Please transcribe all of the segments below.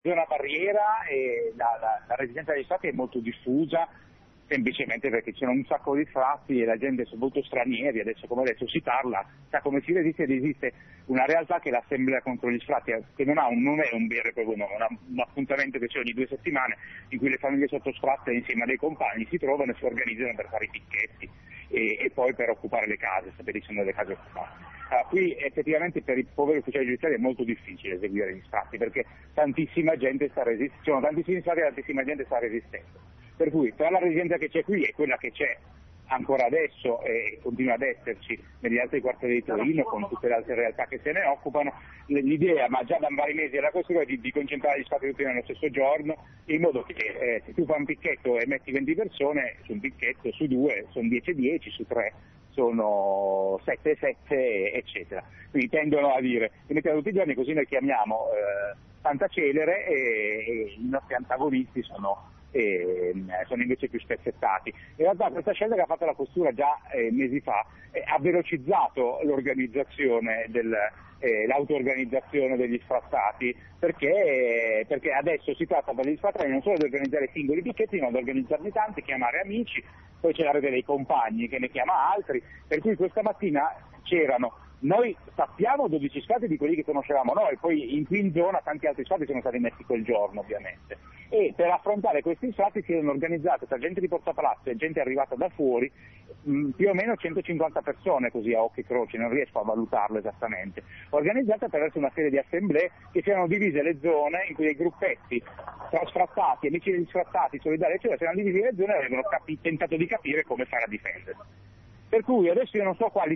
zona barriera e la residenza degli sfratti è molto diffusa, semplicemente perché c'erano un sacco di sfratti e la gente, soprattutto stranieri, adesso come adesso si parla, sa come si resiste ed esiste una realtà che è l'Assemblea contro gli sfratti, che non è un vero e proprio nome, è un appuntamento che c'è ogni 2 settimane in cui le famiglie sotto sfratto insieme a dei compagni si trovano e si organizzano per fare i picchetti e pci per occupare le case, sapete ci sono le case occupate. Qui effettivamente per i poveri ufficiali giudiziari è molto difficile eseguire gli sfratti perché tantissima gente sta resistendo, ci sono tantissimi sfratti e tantissima gente sta resistendo. Per cui tra la residenza che c'è qui e quella che c'è ancora adesso e continua ad esserci negli altri quartieri di Torino con tutte le altre realtà che se ne occupano, l'idea, ma già da vari mesi era questa, è di concentrare gli sfratti tutti nello stesso giorno, in modo che se tu fai un picchetto e metti 20 persone su un picchetto, su 2 sono 10-10, su 3 sono 7-7, eccetera. Quindi tendono a dire li mettiamo tutti i giorni così noi chiamiamo tanta celere e i nostri antagonisti sono invece più spezzettati. In realtà questa scelta che ha fatto la Questura già mesi fa ha velocizzato l'organizzazione l'auto-organizzazione degli sfrattati perché adesso si tratta per gli sfrattati non solo di organizzare singoli picchetti ma di organizzarne tanti, chiamare amici, poi c'è la rete dei compagni che ne chiama altri, per cui questa mattina noi sappiamo 12 sfratti di quelli che conoscevamo noi, poi qui in zona tanti altri sfratti sono stati messi quel giorno ovviamente, e per affrontare questi sfratti si erano organizzate tra gente di Porta Palazzo e gente arrivata da fuori più o meno 150 persone, così a occhio e croce, non riesco a valutarlo esattamente, organizzate attraverso una serie di assemblee che si erano divise le zone in cui dei gruppetti tra sfrattati, amici degli sfrattati, solidari eccetera, si erano divisi le zone e avevano tentato di capire come fare a difendersi. Per cui adesso io non so quale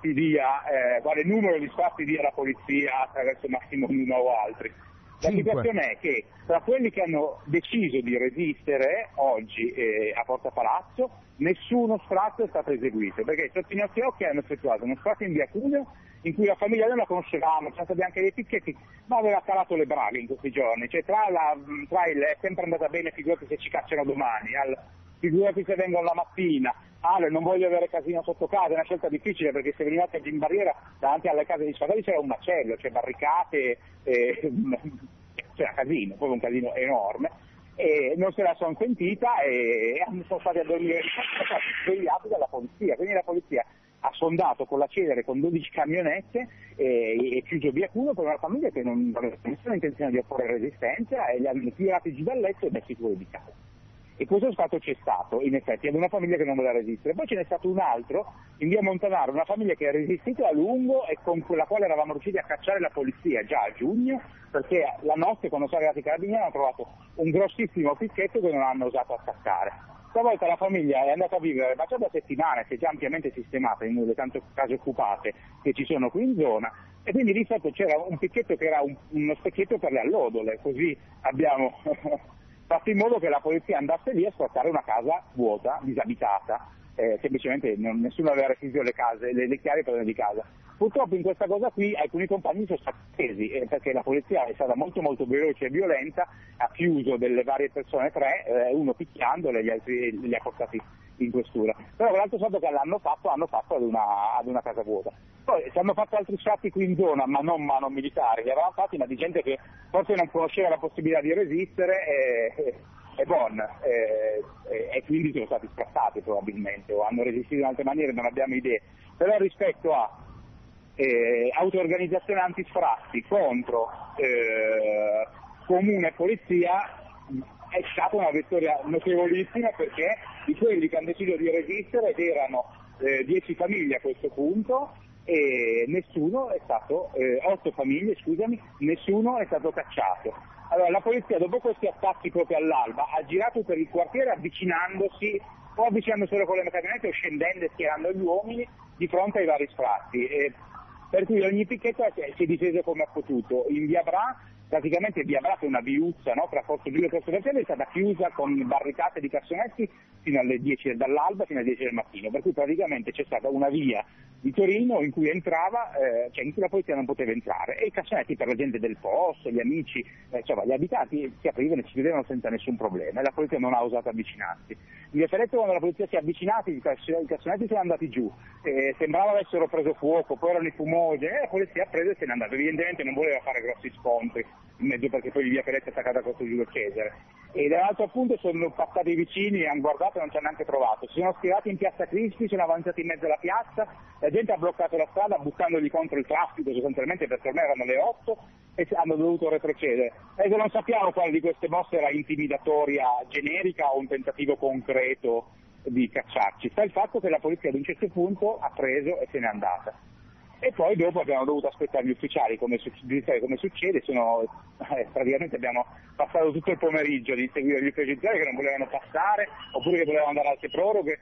numero di sfratti dia la polizia attraverso Massimo Nuna o altri. La situazione è che tra quelli che hanno deciso di resistere oggi a Porta Palazzo nessuno sfratto è stato eseguito, perché sotto i nostri occhi hanno effettuato uno sfratto in via Cuneo in cui la famiglia noi la conoscevamo, c'erano stati anche dei picchetti, ma aveva calato le braghe in questi giorni, cioè è sempre andata bene, figurati se ci cacciano domani, figurati se vengono la mattina, non voglio avere casino sotto casa, è una scelta difficile perché se venivate in barriera davanti alle case di sfrattati c'era un macello, c'è barricate, c'era casino, proprio un casino enorme, e non se la sono sentita e sono stati a dormire, sono stati svegliati dalla polizia, quindi la polizia ha sondato con la celere con 12 camionette e chiuso via Cuneo per una famiglia che non aveva nessuna intenzione di opporre resistenza e li hanno tirati giù dal letto e messi fuori di casa. E questo sfratto c'è stato, in effetti, ad una famiglia che non voleva resistere. Poi ce n'è stato un altro, in via Montanaro, una famiglia che ha resistito a lungo e con la quale eravamo riusciti a cacciare la polizia già a giugno, perché la notte, quando sono arrivati i carabinieri, hanno trovato un grossissimo picchetto che non hanno osato attaccare. Stavolta la famiglia è andata a vivere, ma già da settimane, si è già ampiamente sistemata in una delle tante case occupate che ci sono qui in zona, e quindi lì sotto c'era un picchetto che era uno specchietto per le allodole, così abbiamo fatto in modo che la polizia andasse lì a sfrattare una casa vuota, disabitata, semplicemente nessuno aveva requisito le chiavi per andare di casa. Purtroppo in questa cosa qui alcuni compagni sono stati presi perché la polizia è stata molto molto veloce e violenta, ha chiuso delle varie persone, 3, uno picchiandole, gli altri li ha portati in questura. Però l'altro sfratto che hanno fatto ad una casa vuota. Poi si hanno fatto altri sfratti qui in zona, ma non militari, li avevano fatti, ma di gente che forse non conosceva la possibilità di resistere e quindi sono stati sfrattati probabilmente, o hanno resistito in altre maniere, non abbiamo idee. Però rispetto a auto-organizzazione antisfratti contro comune e polizia è stata una vittoria notevolissima, perché di quelli che hanno deciso di resistere ed erano 10 famiglie a questo punto e nessuno è stato, 8 famiglie scusami, nessuno è stato cacciato. Allora la polizia dopo questi attacchi proprio all'alba ha girato per il quartiere avvicinandosi solo con le camionette o scendendo e schierando gli uomini di fronte ai vari sfratti. Per cui ogni picchetto si è difeso come ha potuto. In via Bra, praticamente via Bra, che è una viuzza, no, tra Corso Giulio e Corso Vercelli, è stata chiusa con barricate di cassonetti fino alle 10 dall'alba fino alle 10 del mattino, per cui praticamente c'è stata una via di Torino in cui entrava, cioè in cui la polizia non poteva entrare, e i cassonetti per la gente del posto, gli amici, insomma gli abitanti si aprivano e si chiudevano senza nessun problema, e la polizia non ha osato avvicinarsi. In via Ferretto, quando la polizia si è avvicinata, i cassonetti sono andati giù, sembrava avessero preso fuoco, poi erano i fumogeni, e la polizia ha preso e se n'è andata. Evidentemente non voleva fare grossi scontri in mezzo, perché poi via Ferretto è attaccata a Corso Giulio Cesare. E dall'altro appunto sono passati i vicini, hanno guardato e non ci hanno neanche provato. Si sono schierati in piazza Crispi, sono avanzati in mezzo alla piazza, la gente ha bloccato la strada buttandoli contro il traffico sostanzialmente, perché ormai erano le 8 e hanno dovuto retrocedere. Adesso non sappiamo quale di queste mosse era intimidatoria generica o un tentativo concreto di cacciarci. Sta il fatto che la polizia ad un certo punto ha preso e se n'è andata. E poi dopo abbiamo dovuto aspettare gli ufficiali, come succede, praticamente abbiamo passato tutto il pomeriggio di seguire gli ufficiali che non volevano passare, oppure che volevano andare a altre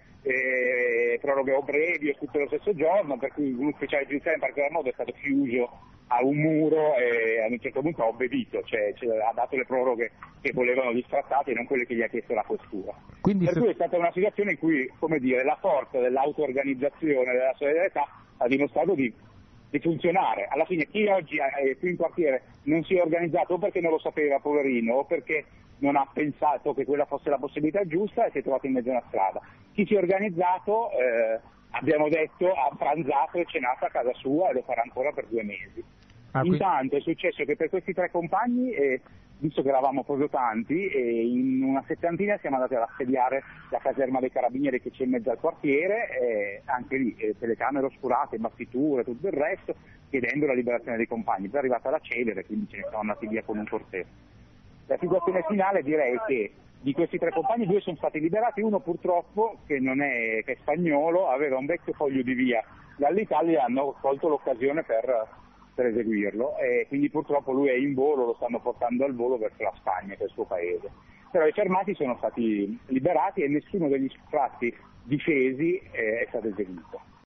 proroghe o brevi o tutto lo stesso giorno, per cui un ufficiale giudiziario in particolar modo è stato chiuso a un muro e a un certo punto ha obbedito, cioè ha dato le proroghe che volevano gli sfrattati e non quelle che gli ha chiesto la questura. Quindi per cui è stata una situazione in cui, come dire, la forza dell'auto-organizzazione, della solidarietà ha dimostrato di funzionare. Alla fine chi oggi qui in quartiere non si è organizzato o perché non lo sapeva, poverino, o perché non ha pensato che quella fosse la possibilità giusta e si è trovato in mezzo a una strada. Chi si è organizzato, abbiamo detto, ha pranzato e cenato a casa sua e lo farà ancora per 2 mesi. Intanto è successo che per questi 3 compagni, visto che eravamo proprio tanti, in una settantina siamo andati ad assediare la caserma dei carabinieri che c'è in mezzo al quartiere, anche lì telecamere oscurate, battiture, tutto il resto, chiedendo la liberazione dei compagni. Poi è arrivata la celere, quindi ce ne siamo andati via con un corteo. La situazione finale, direi che di questi 3 compagni 2 sono stati liberati, uno purtroppo che è spagnolo, aveva un vecchio foglio di via dall'Italia e hanno colto l'occasione per eseguirlo, e quindi purtroppo lui è in volo, lo stanno portando al volo verso la Spagna, che è il suo paese. Però i fermati sono stati liberati e nessuno degli sfratti difesi è stato eseguito.